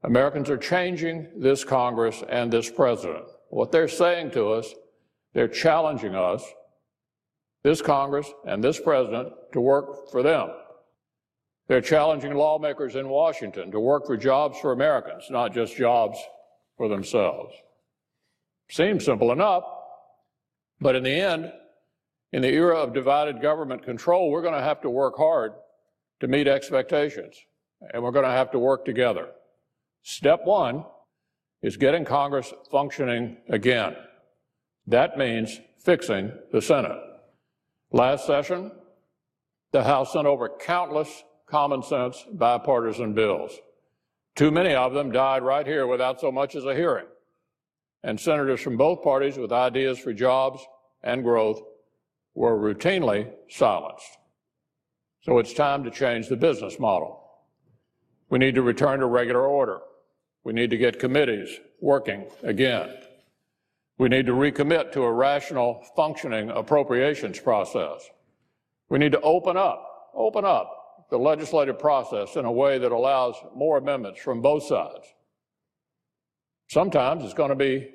Americans are changing this Congress and this president. What they're saying to us, they're challenging us, this Congress and this president, to work for them. They're challenging lawmakers in Washington to work for jobs for Americans, not just jobs for themselves. Seems simple enough, but in the end, in the era of divided government control, we're going to have to work hard to meet expectations, and we're going to have to work together. Step one is getting Congress functioning again. That means fixing the Senate. Last session, the House sent over countless common sense bipartisan bills. Too many of them died right here without so much as a hearing. And senators from both parties with ideas for jobs and growth were routinely silenced. So it's time to change the business model. We need to return to regular order. We need to get committees working again. We need to recommit to a rational, functioning appropriations process. We need to open up the legislative process in a way that allows more amendments from both sides. Sometimes it's going to be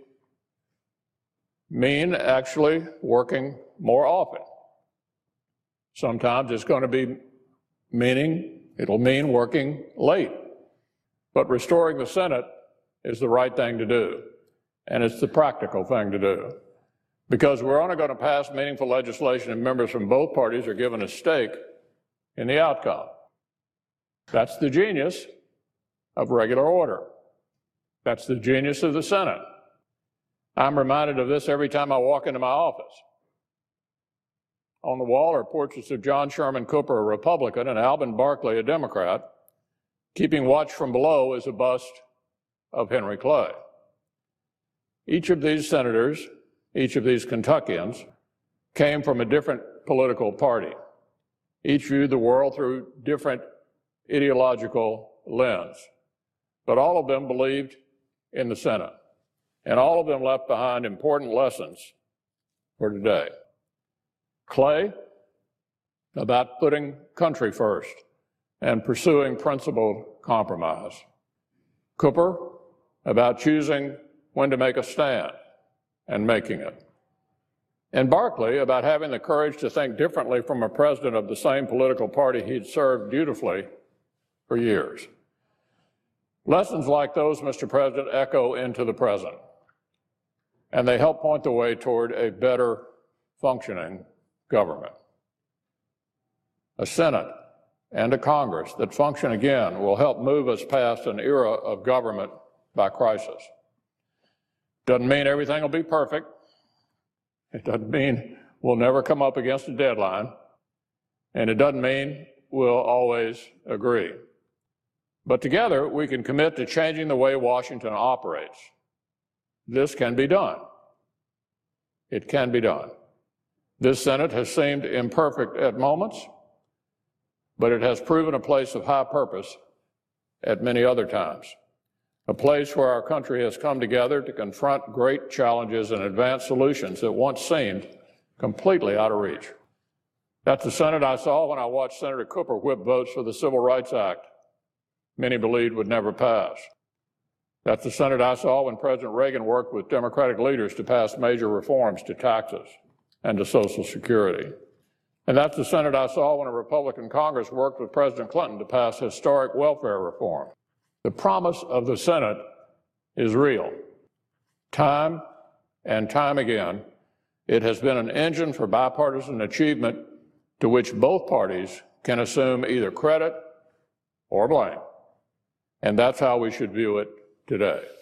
mean actually working more often. Sometimes it's going to be it'll mean working late. But restoring the Senate is the right thing to do, and it's the practical thing to do, because we're only going to pass meaningful legislation if members from both parties are given a stake in the outcome. That's the genius of regular order. That's the genius of the Senate. I'm reminded of this every time I walk into my office. On the wall are portraits of John Sherman Cooper, a Republican, and Alvin Barkley, a Democrat. Keeping watch from below is a bust of Henry Clay. Each of these senators, each of these Kentuckians, came from a different political party. Each viewed the world through different ideological lens. But all of them believed in the Senate. And all of them left behind important lessons for today. Clay, about putting country first and pursuing principled compromise. Cooper, about choosing when to make a stand and making it. And Barkley, about having the courage to think differently from a president of the same political party he'd served dutifully for years. Lessons like those, Mr. President, echo into the present, and they help point the way toward a better functioning government. A Senate and a Congress that function again will help move us past an era of government by crisis. Doesn't mean everything will be perfect. It doesn't mean we'll never come up against a deadline. And it doesn't mean we'll always agree. But together, we can commit to changing the way Washington operates. This can be done. It can be done. This Senate has seemed imperfect at moments, but it has proven a place of high purpose at many other times. A place where our country has come together to confront great challenges and advance solutions that once seemed completely out of reach. That's the Senate I saw when I watched Senator Cooper whip votes for the Civil Rights Act many believed would never pass. That's the Senate I saw when President Reagan worked with Democratic leaders to pass major reforms to taxes and to Social Security. And that's the Senate I saw when a Republican Congress worked with President Clinton to pass historic welfare reform. The promise of the Senate is real. Time and time again, it has been an engine for bipartisan achievement to which both parties can assume either credit or blame. And that's how we should view it today.